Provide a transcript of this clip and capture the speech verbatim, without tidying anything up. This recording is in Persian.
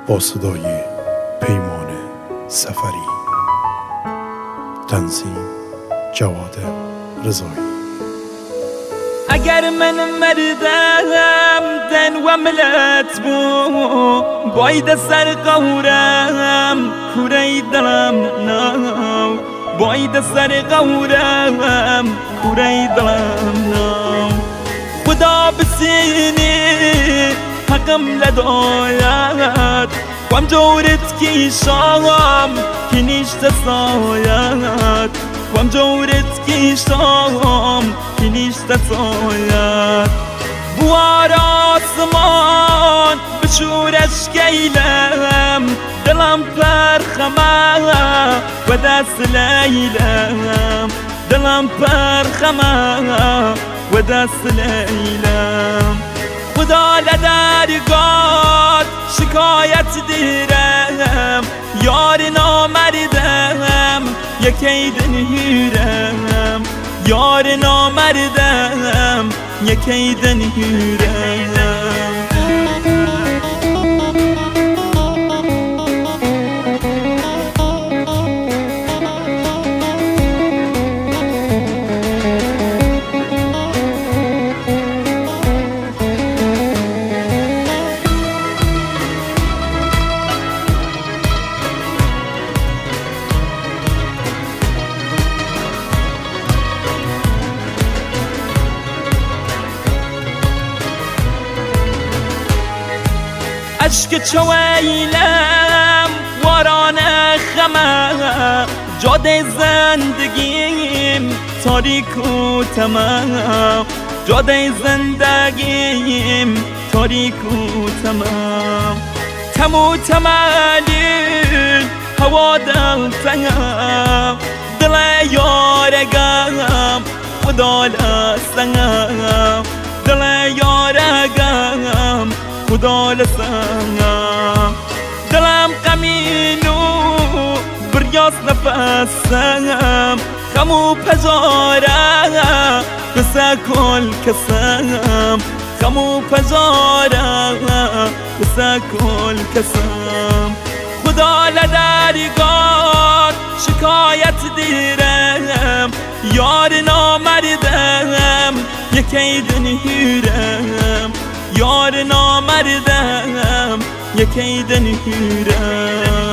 با صدای پیمان سفری. تنظیم جواد رضایی. اگر من مردم دن و ملت بو باید سر قورم کوره دلم ناو باید سر قورم کوره دلم ناو خدا بسینی حقم لداید وام جورت کی شام کی نیشت ساید وام جورت کی شام کی نیشت ساید بوار آسمان بشورش گیلم دلم پرخمه و دست لیلم دلم پرخمه و دست لیلم خدا لدرگاه شکایت دیرم یار نامردم یکی دنیرم یار نامردم یکی دنیرم عشق چویلم واران خمه جاده زندگیم تاریک و تمام جاده زندگیم تاریک و تمام تمو تمالی هوا دل تنگم دل یارگم خدا لسنگم دل یارگم خدا لسنگم دلم غمینو بریاس نفسم خمو پزارم بسه کل کسم خمو پزارم بسه کل کسم خدا لدرگاه شکایت دیرم یار نامردم یکی دنیرم یار نامردم یکی دنیرم